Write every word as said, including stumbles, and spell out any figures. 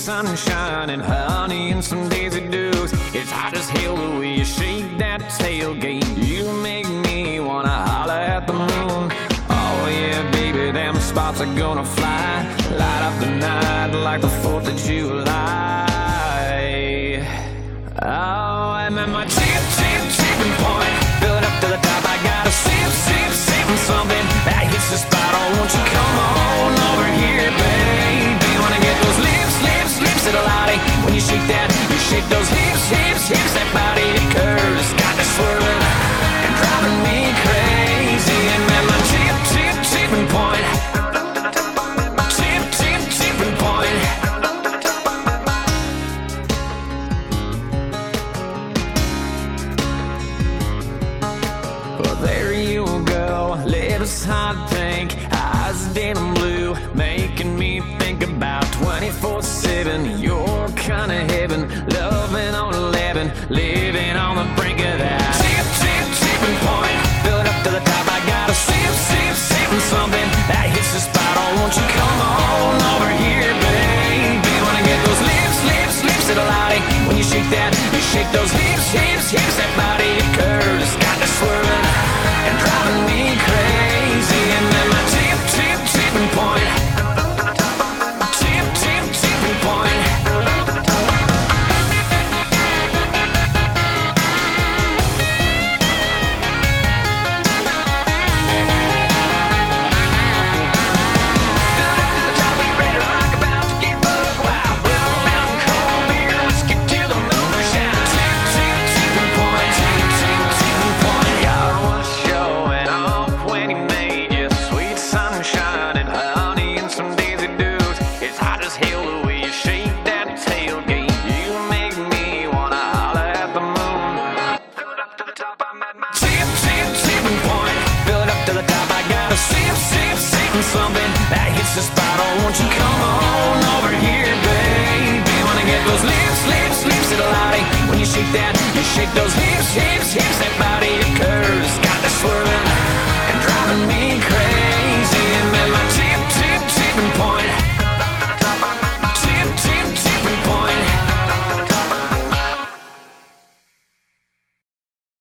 sunshine and honey and some daisy dukes. It's hot as hell the way you shake that tailgate. You make me wanna holler at the moon. Oh yeah, baby, them spots are gonna fly. Light up the night like the fourth of July. Oh, I'm at my tip, tip, tipping point. Fill it up to the top, I gotta sip, sip, sipping something that hits the spot. Oh, won't you come on over here, baby? Wanna get those lips, lips, lips at a lottie. When you shake that, you shake those hips, hips, hips. That body, it curves, got me swirling and driving me crazy. I'm at my tip, tip, tipping point. Tip, tip, tipping point. Well, there you go, lips hot pink, eyes denim blue, making me think about twenty-four seven. You're kinda heaven, loving on eleven, living on the brink of that tip, tip, tipping point. Fill it up to the top, I gotta sip, sip, sipping something that hits the spot. Oh, won't you come on over here, baby? Wanna get those lips, lips, lips at a lottie. When you shake that, you shake those hips, hips, hips. That body, it curves, got me swirling and driving me crazy. And then my tip, tip, tipping point. Tip, tip, tipping point. Something that hits the spot. Oh, won't you come on over here, baby? Wanna get those lips, lips, lips at a lottie. When you shake that, you shake those hips, hips, hips. That body.